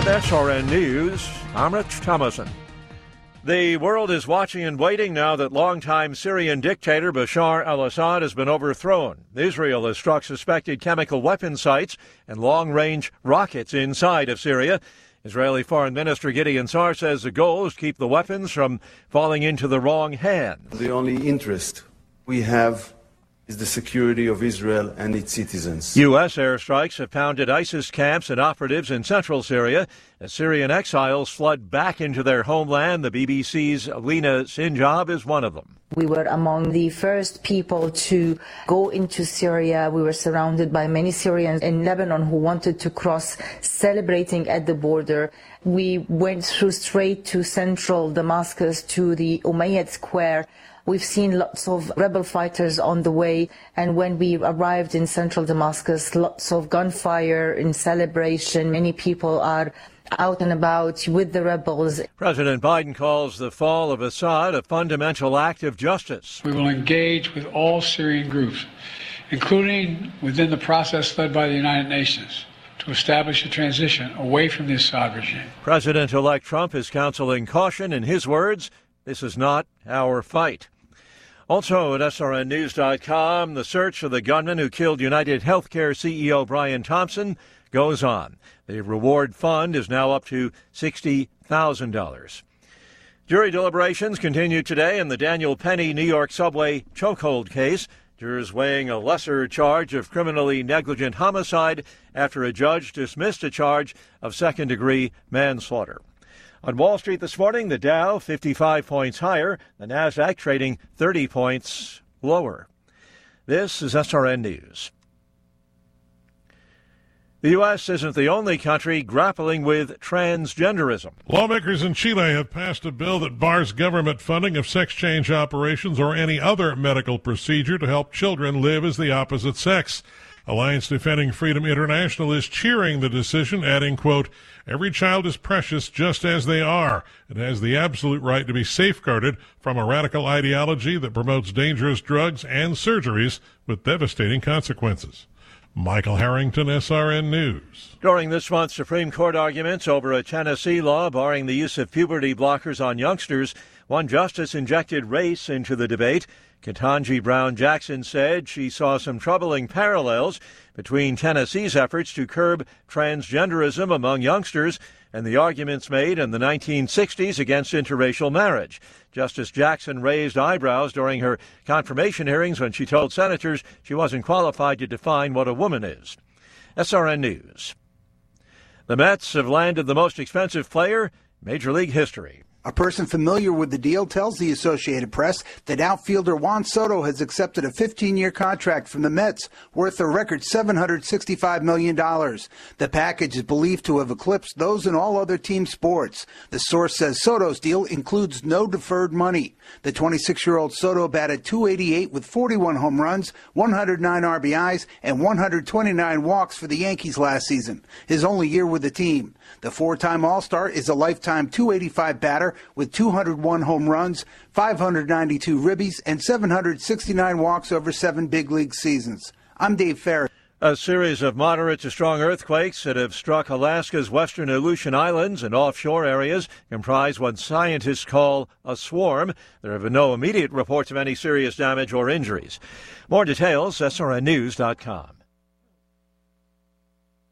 With SRN News, I'm Rich Thomason. The world is watching and waiting now that longtime Syrian dictator Bashar al-Assad has been overthrown. Israel has struck suspected chemical weapon sites and long-range rockets inside of Syria. Israeli Foreign Minister Gideon Sa'ar says the goal is to keep the weapons from falling into the wrong hands. The only interest we have is the security of Israel and its citizens. U.S. airstrikes have pounded ISIS camps and operatives in central Syria as Syrian exiles flood back into their homeland. The BBC's Lena Sinjab is one of them. We were among the first people to go into Syria. We were surrounded by many Syrians in Lebanon who wanted to cross, celebrating at the border. We went through straight to central Damascus to the Umayyad Square. We've seen lots of rebel fighters on the way, and when we arrived in central Damascus, lots of gunfire in celebration. Many people are out and about with the rebels. President Biden calls the fall of Assad a fundamental act of justice. We will engage with all Syrian groups, including within the process led by the United Nations, to establish a transition away from the Assad regime. President-elect Trump is counseling caution. In his words, this is not our fight. Also at SRNnews.com, the search for the gunman who killed United Healthcare CEO Brian Thompson goes on. The reward fund is now up to $60,000. Jury deliberations continue today in the Daniel Penny New York subway chokehold case. Jurors weighing a lesser charge of criminally negligent homicide after a judge dismissed a charge of second-degree manslaughter. On Wall Street this morning, the Dow 55 points higher, the Nasdaq trading 30 points lower. This is SRN News. The U.S. isn't the only country grappling with transgenderism. Lawmakers in Chile have passed a bill that bars government funding of sex change operations or any other medical procedure to help children live as the opposite sex. Alliance Defending Freedom International is cheering the decision, adding, quote, "Every child is precious just as they are. It has the absolute right to be safeguarded from a radical ideology that promotes dangerous drugs and surgeries with devastating consequences." Michael Harrington, SRN News. During this month's Supreme Court arguments over a Tennessee law barring the use of puberty blockers on youngsters, one justice injected race into the debate. Ketanji Brown Jackson said she saw some troubling parallels between Tennessee's efforts to curb transgenderism among youngsters and the arguments made in the 1960s against interracial marriage. Justice Jackson raised eyebrows during her confirmation hearings when she told senators she wasn't qualified to define what a woman is. SRN News. The Mets have landed the most expensive player in Major League history. A person familiar with the deal tells the Associated Press that outfielder Juan Soto has accepted a 15-year contract from the Mets worth a record $765 million. The package is believed to have eclipsed those in all other team sports. The source says Soto's deal includes no deferred money. The 26-year-old Soto batted .288 with 41 home runs, 109 RBIs, and 129 walks for the Yankees last season, his only year with the team. The four-time All-Star is a lifetime .285 batter with 201 home runs, 592 ribbies, and 769 walks over 7 big league seasons. I'm Dave Ferris. A series of moderate to strong earthquakes that have struck Alaska's western Aleutian Islands and offshore areas comprise what scientists call a swarm. There have been no immediate reports of any serious damage or injuries. More details, SRNnews.com.